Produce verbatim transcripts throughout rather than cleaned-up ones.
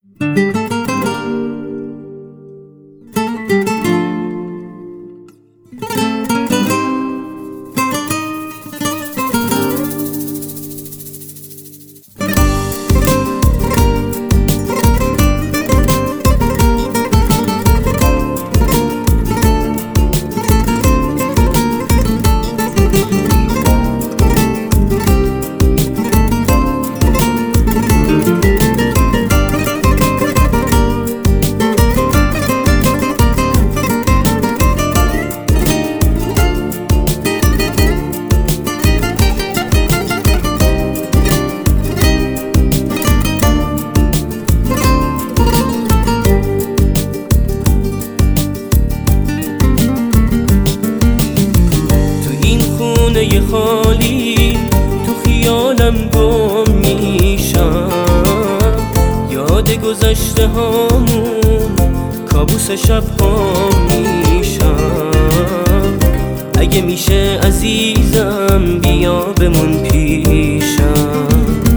خونه خالی تو خیالم گم میشم، یاد گذشته هامون کابوس شب ها میشم. اگه میشه عزیزم بیا بمون پیشم.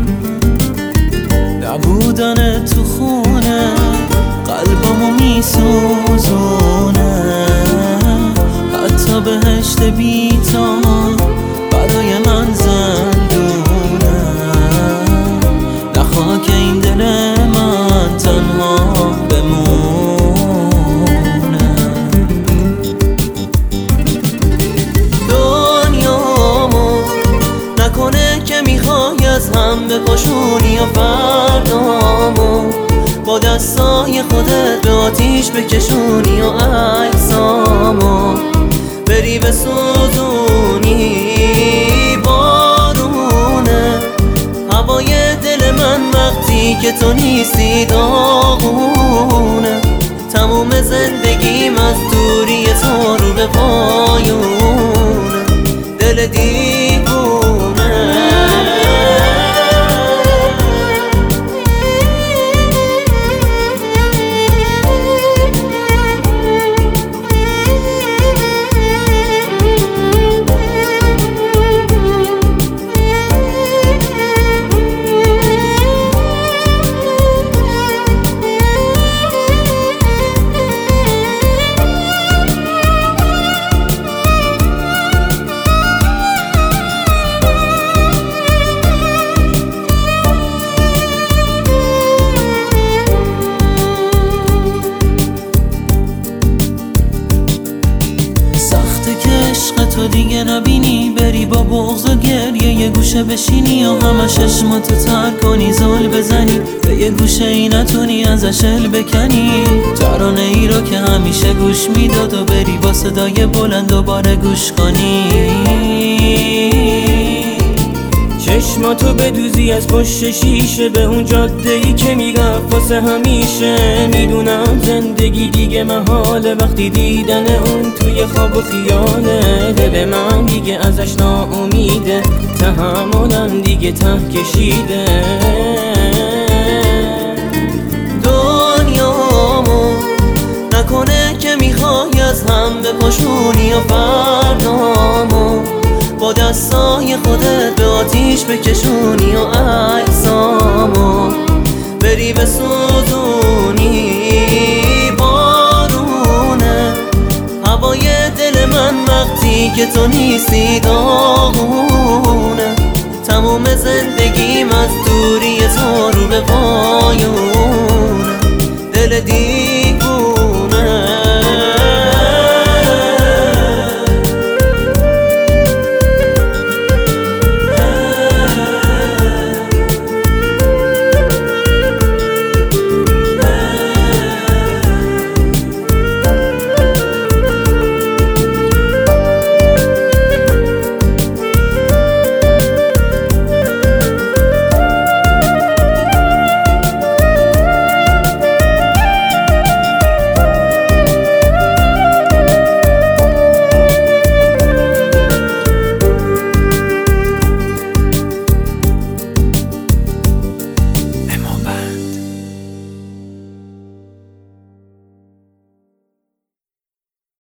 نبودن تو خونه قلبمو میسوزونه، حتی بهشت بی‌تا برای من زندونه. نه خاک این دل من تنها بمونه. دنیامو نکنه که میخوای از هم بپاشونی یا فردامو با دستای خودت به آتیش بکشونی و عکسامو بری بسوزونی. بارونه هوای دل من وقتی که تو نیستی داغونه. تموم زندگیم از دوری تو رو به پایونه. دل دیوونه تو دیگه نبینی، بری با بغض و گریه یه گوشه بشینی و همه چشماتو تر کنی، زل بزنی به یه گوشه ای نتونی ازش ال بکنی. ترانه ای رو که همیشه گوش میداد و بری با صدای بلند دوباره گوش کنی. چشماتو بدوزی از پشت شیشه به اون جاده ای که میرفت واسه همیشه. میدونم زندگی دیگه محاله وقتی دیدن اون توی خواب و خیاله. دل من دیگه ازش ناامیده، تحملم دیگه ته کشیده. دنیامو نکنه که میخوای از هم بپاشونی و فردامو با دستای خودت به آتیش بکشونی و عکسامو بری بسوزونی. بارونه هوای دل من وقتی که تو نیستی داغونه. تموم زندگیم از دوری تو رو به پایونه.